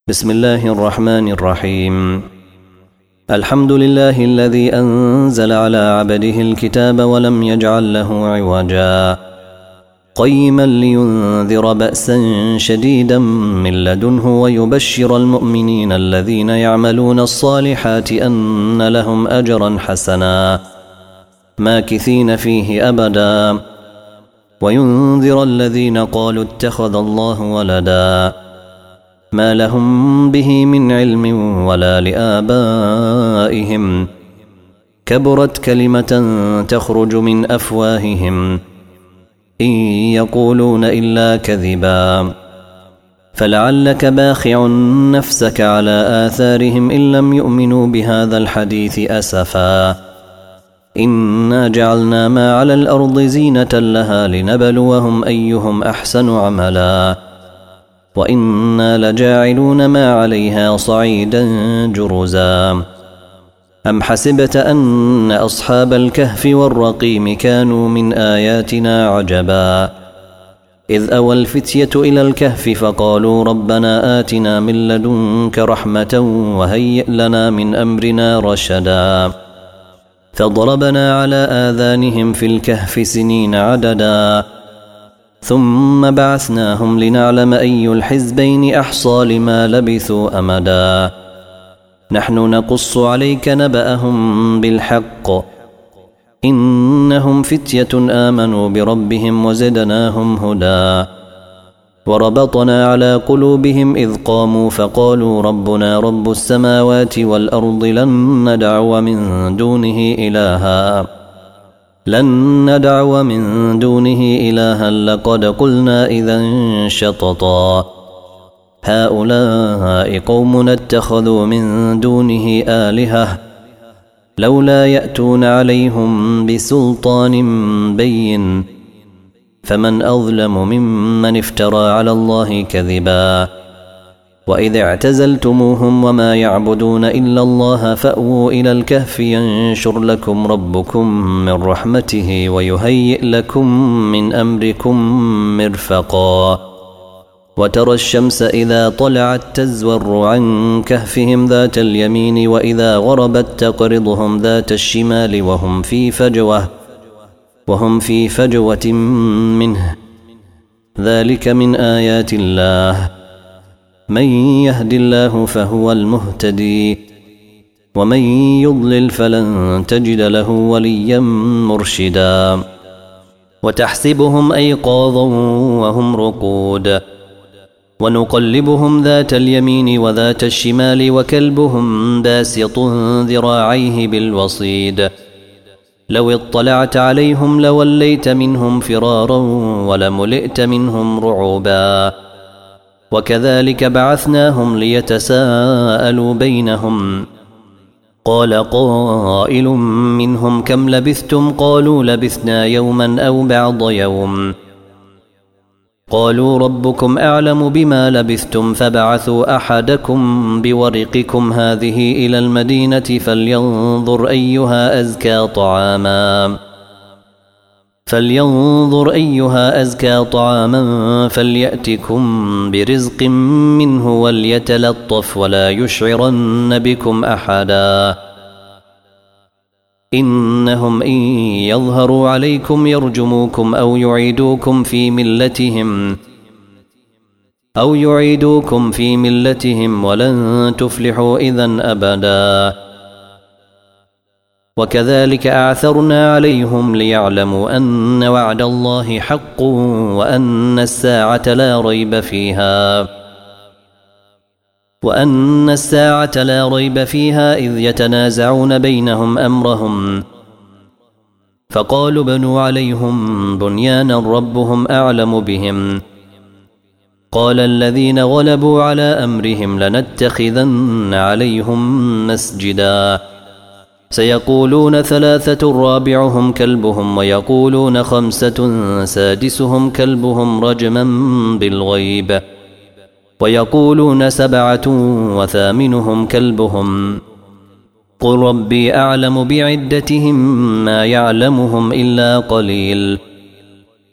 بسم الله الرحمن الرحيم. الحمد لله الذي أنزل على عبده الكتاب ولم يجعل له عوجا قيما لينذر بأسا شديدا من لدنه ويبشر المؤمنين الذين يعملون الصالحات أن لهم أجرا حسنا ماكثين فيه أبدا وينذر الذين قالوا اتخذ الله ولدا ما لهم به من علم ولا لآبائهم كبرت كلمة تخرج من أفواههم إن يقولون إلا كذبا فلعلك باخع نفسك على آثارهم إن لم يؤمنوا بهذا الحديث أسفا إنا جعلنا ما على الأرض زينة لها لنبلوهم أيهم أحسن عملا وإنا لجاعلون ما عليها صعيدا جرزا أم حسبت أن أصحاب الكهف والرقيم كانوا من آياتنا عجبا إذ أوى الفتية إلى الكهف فقالوا ربنا آتنا من لدنك رحمة وهيئ لنا من أمرنا رشدا فضربنا على آذانهم في الكهف سنين عددا ثم بعثناهم لنعلم أي الحزبين أحصى لما لبثوا أمدا نحن نقص عليك نبأهم بالحق إنهم فتية آمنوا بربهم وزدناهم هدى وربطنا على قلوبهم إذ قاموا فقالوا ربنا رب السماوات والأرض لن ندعو من دونه إلها لقد قلنا إذا شططا هؤلاء قوم اتخذوا من دونه آلهة لولا يأتون عليهم بسلطان بين فمن أظلم ممن افترى على الله كذبا وإذ اعتزلتموهم وما يعبدون إلا الله فأووا إلى الكهف ينشر لكم ربكم من رحمته ويهيئ لكم من أمركم مرفقا وترى الشمس إذا طلعت تزور عن كهفهم ذات اليمين وإذا غربت تقرضهم ذات الشمال وهم في فجوة منه ذلك من آيات الله من يهد الله فهو المهتدي ومن يضلل فلن تجد له وليا مرشدا وتحسبهم أيقاظا وهم رقود ونقلبهم ذات اليمين وذات الشمال وكلبهم باسط ذراعيه بالوصيد لو اطلعت عليهم لوليت منهم فرارا ولملئت منهم رعبا وكذلك بعثناهم ليتساءلوا بينهم قال قائل منهم كم لبثتم قالوا لبثنا يوما أو بعض يوم قالوا ربكم أعلم بما لبثتم فبعثوا أحدكم بورقكم هذه إلى المدينة فلينظر أيها أزكى طعاما فليأتكم برزق منه وليتلطف ولا يشعرن بكم أحدا إنهم إن يظهروا عليكم يرجموكم أو يعيدوكم في ملتهم ولن تفلحوا إذن أبدا وكذلك أعثرنا عليهم ليعلموا أن وعد الله حق وأن الساعة لا ريب فيها إذ يتنازعون بينهم أمرهم فقالوا بنوا عليهم بنيانا ربهم أعلم بهم قال الذين غلبوا على أمرهم لنتخذن عليهم مسجدا سيقولون 3 رابعهم كلبهم ويقولون 5 سادسهم كلبهم رجما بالغيب ويقولون 7 وثامنهم كلبهم قل ربي أعلم بعدتهم ما يعلمهم إلا قليل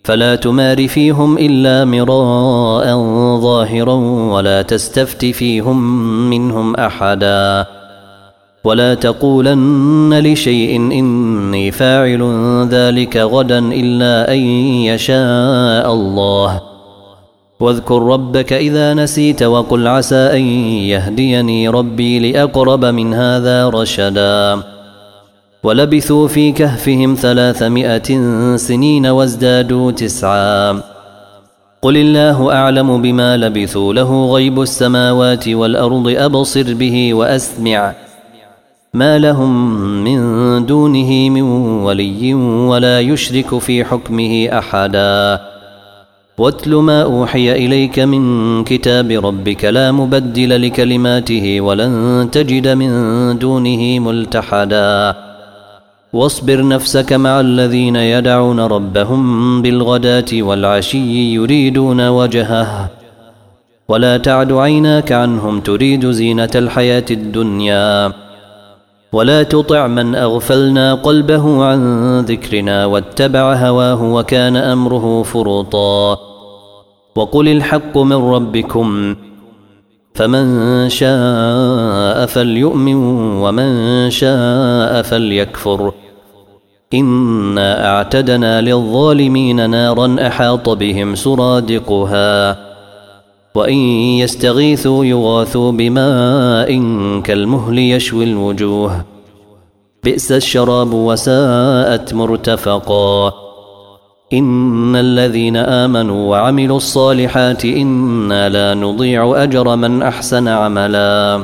فلا تمار فيهم إلا مراء ظاهرا ولا تستفت فيهم منهم أحدا ولا تقولن لشيء إني فاعل ذلك غدا إلا أن يشاء الله واذكر ربك إذا نسيت وقل عسى أن يهديني ربي لأقرب من هذا رشدا ولبثوا في كهفهم 300 سنين وازدادوا 9 قل الله أعلم بما لبثوا له غيب السماوات والأرض أبصر به وأسمع ما لهم من دونه من ولي ولا يشرك في حكمه أحدا واتل ما أوحي إليك من كتاب ربك لا مبدل لكلماته ولن تجد من دونه ملتحدا واصبر نفسك مع الذين يدعون ربهم بالغداة والعشي يريدون وجهه ولا تعد عيناك عنهم تريد زينة الحياة الدنيا ولا تطع من أغفلنا قلبه عن ذكرنا واتبع هواه وكان أمره فرطا وقل الحق من ربكم فمن شاء فليؤمن ومن شاء فليكفر إنا أعتدنا للظالمين نارا أحاط بهم سرادقها وإن يستغيثوا يغاثوا بماء كالمهل يشوي الوجوه بئس الشراب وساءت مرتفقا إن الذين آمنوا وعملوا الصالحات إنا لا نضيع أجر من أحسن عملا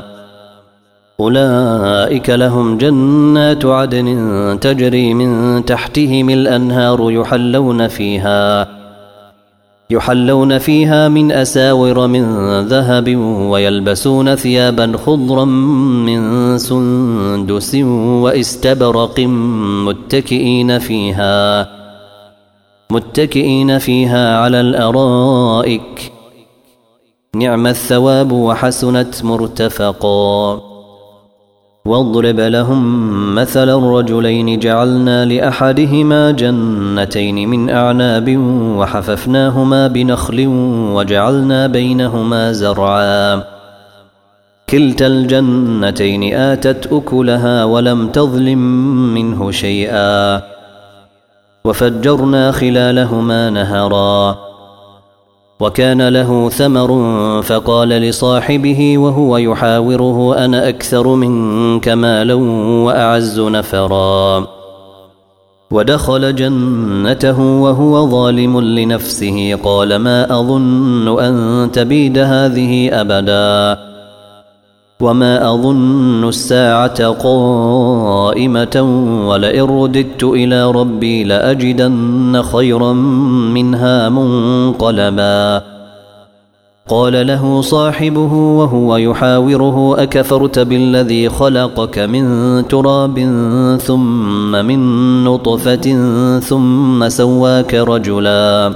أولئك لهم جنات عدن تجري من تحتهم الأنهار يحلون فيها من أساور من ذهب ويلبسون ثيابا خضرا من سندس واستبرق متكئين فيها على الأرائك نعم الثواب وحسنت مرتفقا واضرب لهم مثلا الرجلين جعلنا لأحدهما جنتين من أعناب وحففناهما بنخل وجعلنا بينهما زرعا كلتا الجنتين آتت أكلها ولم تظلم منه شيئا وفجرنا خلالهما نهرا وكان له ثمر فقال لصاحبه وهو يحاوره أنا أكثر منك مالا وأعز نفرا ودخل جنته وهو ظالم لنفسه قال ما أظن أن تبيد هذه أبدا وما أظن الساعة قائمة ولئن رددت إلى ربي لأجدن خيرا منها منقلبا قال له صاحبه وهو يحاوره أكفرت بالذي خلقك من تراب ثم من نطفة ثم سواك رجلا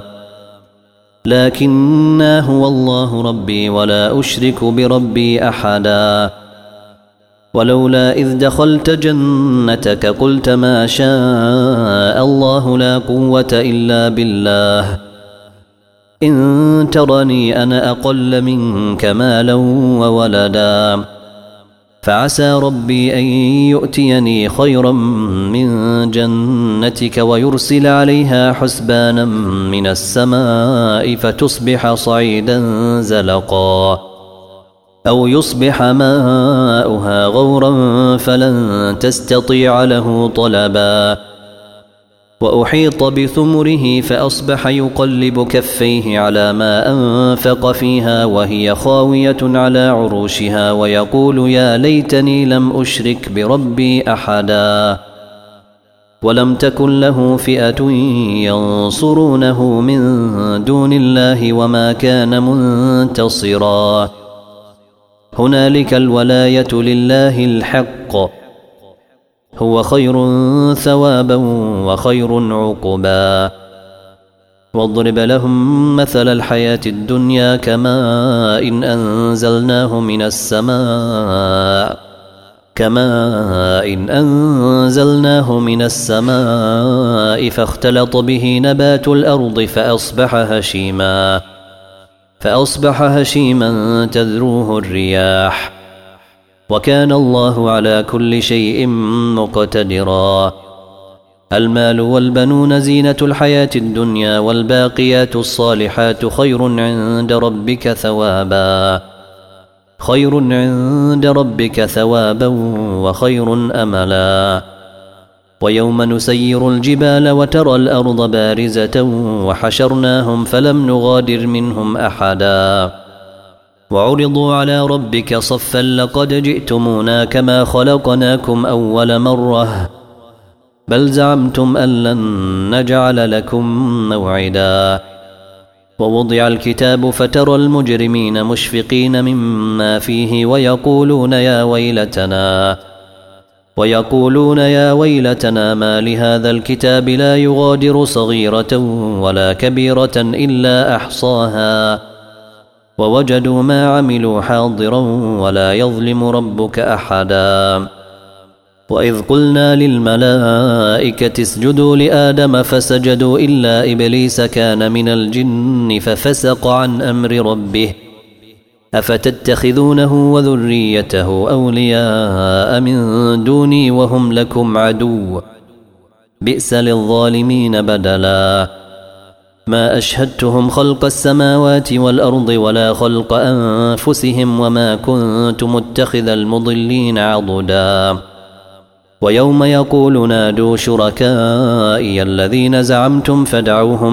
لكنا هو الله ربي ولا أشرك بربي أحدا ولولا إذ دخلت جنتك قلت ما شاء الله لا قوة إلا بالله إن ترني أنا أقل منك مالا وولدا فعسى ربي أن يؤتيني خيرا من جنتك ويرسل عليها حسبانا من السماء فتصبح صعيدا زلقا أو يصبح ماؤها غورا فلن تستطيع له طلبا وأحيط بثمره فأصبح يقلب كفيه على ما أنفق فيها وهي خاوية على عروشها ويقول يا ليتني لم أشرك بربي أحدا ولم تكن له فئة ينصرونه من دون الله وما كان منتصرا هنالك الولاية لله الحق هو خير ثوابا وخير عقبا واضرب لهم مثل الحياة الدنيا كماء إن أنزلناه من السماء كماء إن أنزلناه من السماء فاختلط به نبات الأرض فأصبح هشيما تذروه الرياح وكان الله على كل شيء مقتدرا. المال والبنون زينة الحياة الدنيا والباقيات الصالحات خير عند ربك ثوابا وخير أملا. ويوم نسير الجبال وترى الأرض بارزة وحشرناهم فلم نغادر منهم أحدا وعرضوا على ربك صفا لقد جئتمونا كما خلقناكم أول مرة بل زعمتم أن لن نجعل لكم موعدا. ووضع الكتاب فترى المجرمين مشفقين مما فيه ويقولون يا ويلتنا ما لهذا الكتاب لا يغادر صغيرة ولا كبيرة إلا أحصاها ووجدوا ما عملوا حاضرا ولا يظلم ربك أحدا. وإذ قلنا للملائكة اسجدوا لآدم فسجدوا إلا إبليس كان من الجن ففسق عن أمر ربه أفتتخذونه وذريته أولياء من دوني وهم لكم عدو بئس للظالمين بدلا. ما أشهدتهم خلق السماوات والأرض ولا خلق أنفسهم وما كنت متخذ المضلين عضدا. ويوم يقول نادوا شركائي الذين زعمتم فدعوهم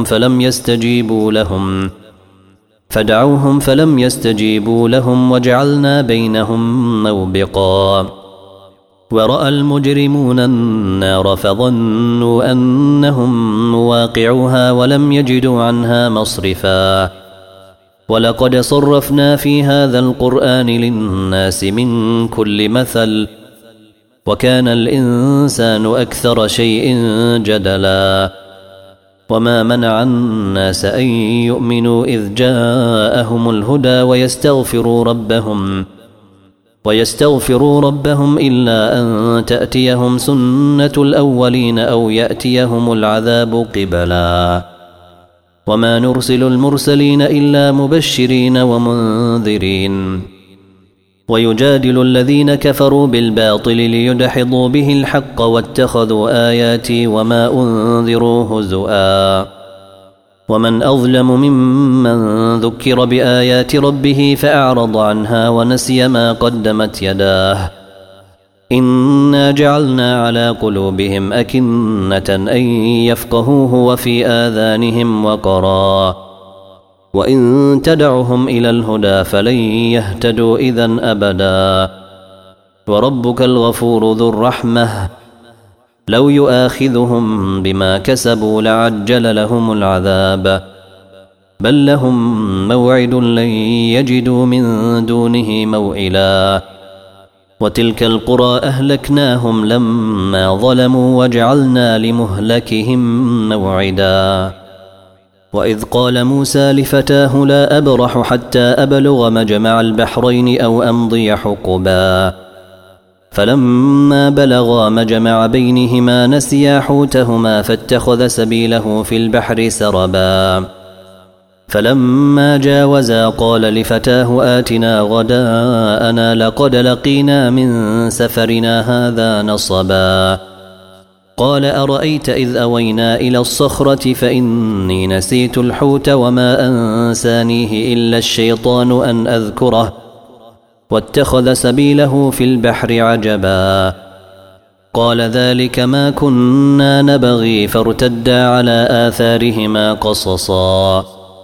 فلم يستجيبوا لهم وجعلنا بينهم موبقا. ورأى المجرمون النار فظنوا أنهم مواقعوها ولم يجدوا عنها مصرفا. ولقد صرفنا في هذا القرآن للناس من كل مثل وكان الإنسان أكثر شيء جدلا. وما منع الناس أن يؤمنوا إذ جاءهم الهدى ويستغفروا ربهم إلا أن تأتيهم سنة الأولين أو يأتيهم العذاب قبلا. وما نرسل المرسلين إلا مبشرين ومنذرين. ويجادل الذين كفروا بالباطل ليدحضوا به الحق واتخذوا آياتي وما أنذروا هزؤا. ومن أظلم ممن ذكر بآيات ربه فأعرض عنها ونسي ما قدمت يداه. إنا جعلنا على قلوبهم أكنة أن يفقهوه وفي آذانهم وقرا وإن تدعهم إلى الهدى فلن يهتدوا إذن أبدا. وربك الغفور ذو الرحمة لو يؤاخذهم بما كسبوا لعجل لهم العذاب بل لهم موعد لن يجدوا من دونه موئلا. وتلك القرى أهلكناهم لما ظلموا وجعلنا لمهلكهم موعدا. وإذ قال موسى لفتاه لا أبرح حتى أبلغ مجمع البحرين أو أمضي حقبا فلما بلغا مجمع بينهما نسيا حوتهما فاتخذ سبيله في البحر سربا. فلما جاوزا قال لفتاه آتنا غداءنا لقد لقينا من سفرنا هذا نصبا. قال أرأيت إذ أوينا إلى الصخرة فإني نسيت الحوت وما أنسانيه إلا الشيطان أن أذكره واتخذ سبيله في البحر عجبا. قال ذلك ما كنا نبغي فارتدا على آثارهما قصصا.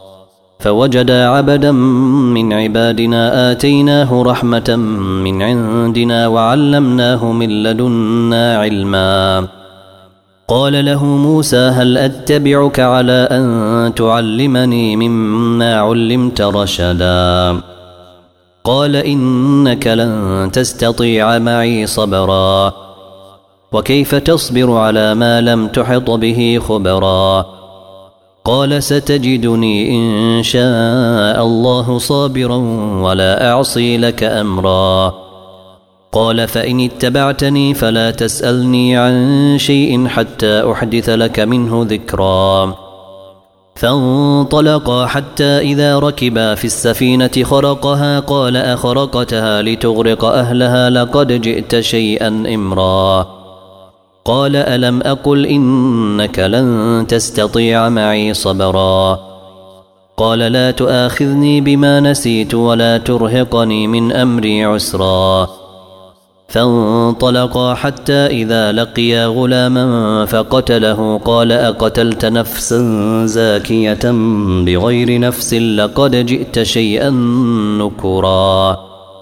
فوجدا عبدا من عبادنا آتيناه رحمة من عندنا وعلمناه من لدنا علما. قال له موسى هل أتبعك على أن تعلمني مما علمت رشدا. قال إنك لن تستطيع معي صبرا وكيف تصبر على ما لم تحط به خبرا. قال ستجدني إن شاء الله صابرا ولا أعصي لك أمرا. قال فإن اتبعتني فلا تسألني عن شيء حتى أحدث لك منه ذكرا. فانطلقا حتى إذا ركبا في السفينة خرقها قال أخرقتها لتغرق أهلها لقد جئت شيئا إمرا. قال ألم أقل إنك لن تستطيع معي صبرا. قال لا تؤاخذني بما نسيت ولا ترهقني من أمري عسرا. فانطلقا حتى إذا لقيا غلاما فقتله قال أقتلت نفسا زاكية بغير نفس لقد جئت شيئا نكرا.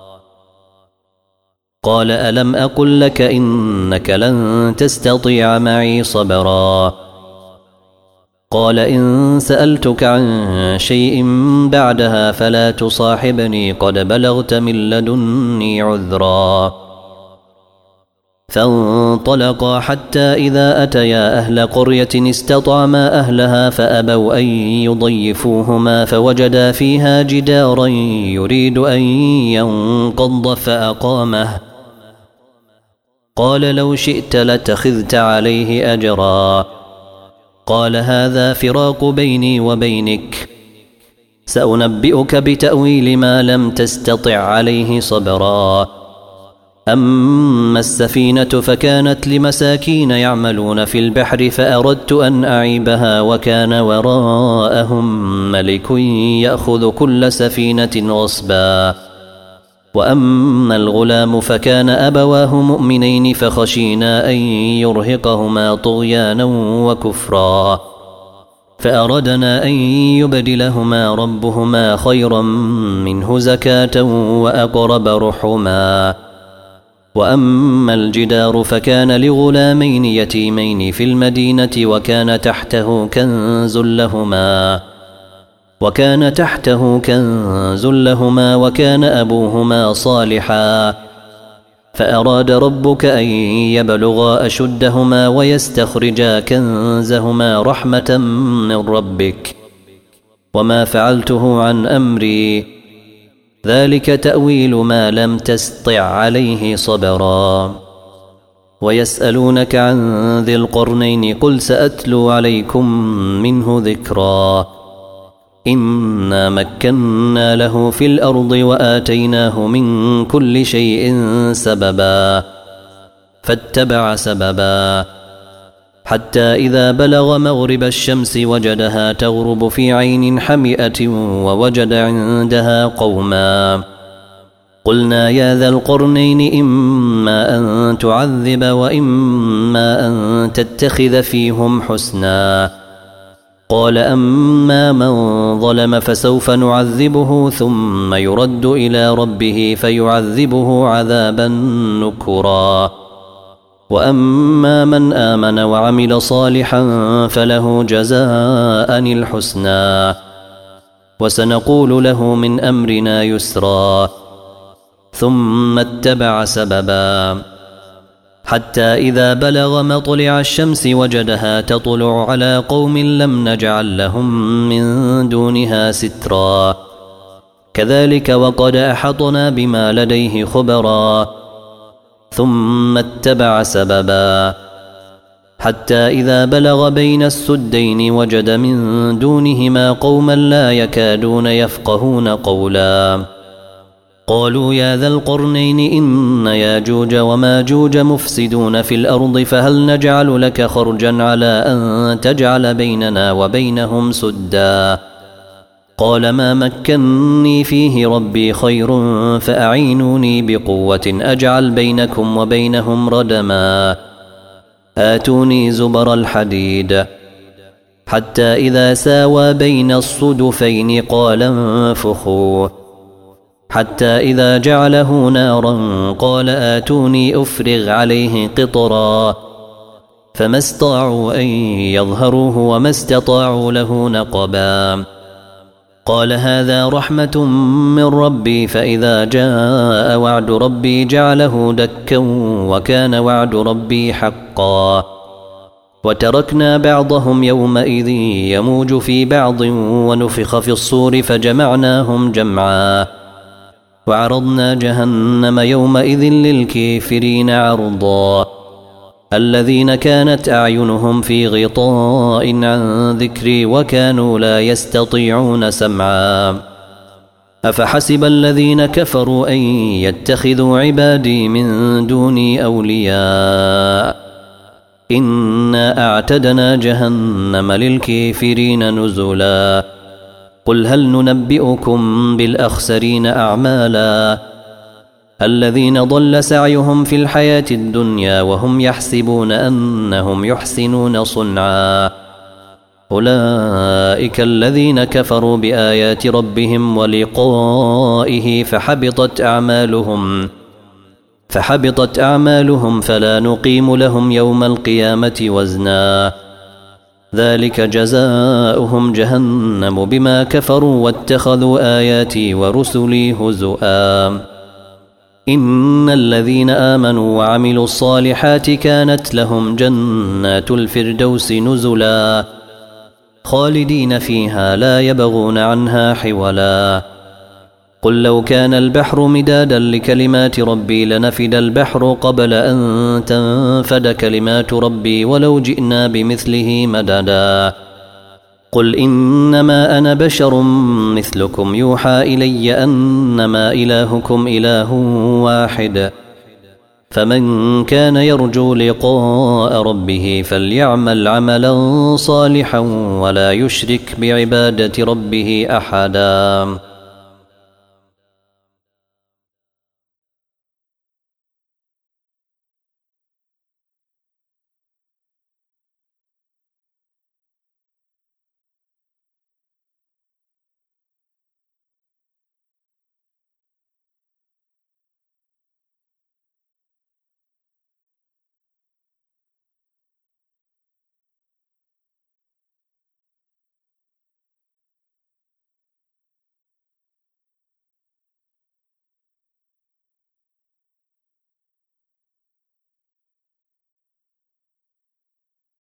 قال ألم أقل لك إنك لن تستطيع معي صبرا. قال إن سألتك عن شيء بعدها فلا تصاحبني قد بلغت من لدني عذرا. فانطلقا حتى إذا أتيا أهل قرية استطعما أهلها فأبوا أن يضيفوهما فوجدا فيها جدارا يريد أن ينقض فأقامه. قال لو شئت لاتخذت عليه أجرا. قال هذا فراق بيني وبينك سأنبئك بتأويل ما لم تستطع عليه صبرا. أما السفينة فكانت لمساكين يعملون في البحر فأردت أن أعيبها وكان وراءهم ملك يأخذ كل سفينة غصبا. وأما الغلام فكان أبواه مؤمنين فخشينا أن يرهقهما طغيانا وكفرا. فأردنا أن يبدلهما ربهما خيرا منه زكاة وأقرب رحما. وأما الجدار فكان لغلامين يتيمين في المدينة وكان تحته كنز لهما وكان أبوهما صالحا. فأراد ربك أن يبلغا أشدهما ويستخرجا كنزهما رحمة من ربك وما فعلته عن أمري ذلك تأويل ما لم تستطع عليه صبرا. ويسألونك عن ذي القرنين قل سأتلو عليكم منه ذكرا. إنا مكنا له في الأرض وآتيناه من كل شيء سببا فاتبع سببا حتى إذا بلغ مغرب الشمس وجدها تغرب في عين حمئة ووجد عندها قوما. قلنا يا ذا القرنين إما أن تعذب وإما أن تتخذ فيهم حسنا. قال أما من ظلم فسوف نعذبه ثم يرد إلى ربه فيعذبه عذابا نكرا. وأما من آمن وعمل صالحا فله جزاء الحسنى وسنقول له من أمرنا يسرا. ثم اتبع سببا حتى إذا بلغ مطلع الشمس وجدها تطلع على قوم لم نجعل لهم من دونها سترا. كذلك وقد أحطنا بما لديه خبرا. ثم اتبع سببا حتى إذا بلغ بين السدين وجد من دونهما قوما لا يكادون يفقهون قولا. قالوا يا ذا القرنين إن ياجوج وماجوج مفسدون في الأرض فهل نجعل لك خرجا على أن تجعل بيننا وبينهم سدا. قال ما مكنني فيه ربي خير فأعينوني بقوة أجعل بينكم وبينهم ردما. آتوني زبر الحديد حتى إذا ساوى بين الصدفين قال انفخوا حتى إذا جعله نارا قال آتوني أفرغ عليه قطرا. فما استطاعوا أن يظهروه وما استطاعوا له نقبا. قال هذا رحمة من ربي فإذا جاء وعد ربي جعله دكا وكان وعد ربي حقا. وتركنا بعضهم يومئذ يموج في بعض ونفخ في الصور فجمعناهم جمعا. وعرضنا جهنم يومئذ للكافرين عرضا الذين كانت أعينهم في غطاء عن ذكري وكانوا لا يستطيعون سمعا أفحسب الذين كفروا أن يتخذوا عبادي من دوني أولياء إنا أعتدنا جهنم للكافرين نزلا قل هل ننبئكم بالأخسرين أعمالا الذين ضل سعيهم في الحياة الدنيا وهم يحسبون أنهم يحسنون صنعا أولئك الذين كفروا بآيات ربهم ولقائه فحبطت أعمالهم فلا نقيم لهم يوم القيامة وزنا ذلك جزاؤهم جهنم بما كفروا واتخذوا آياتي ورسلي هزؤا إن الذين آمنوا وعملوا الصالحات كانت لهم جنات الفردوس نزلا خالدين فيها لا يبغون عنها حولا قل لو كان البحر مدادا لكلمات ربي لنفد البحر قبل أن تنفد كلمات ربي ولو جئنا بمثله مددا قل إنما أنا بشر مثلكم يوحى إلي أنما إلهكم إله واحد فمن كان يرجو لقاء ربه فليعمل عملا صالحا ولا يشرك بعبادة ربه أحدا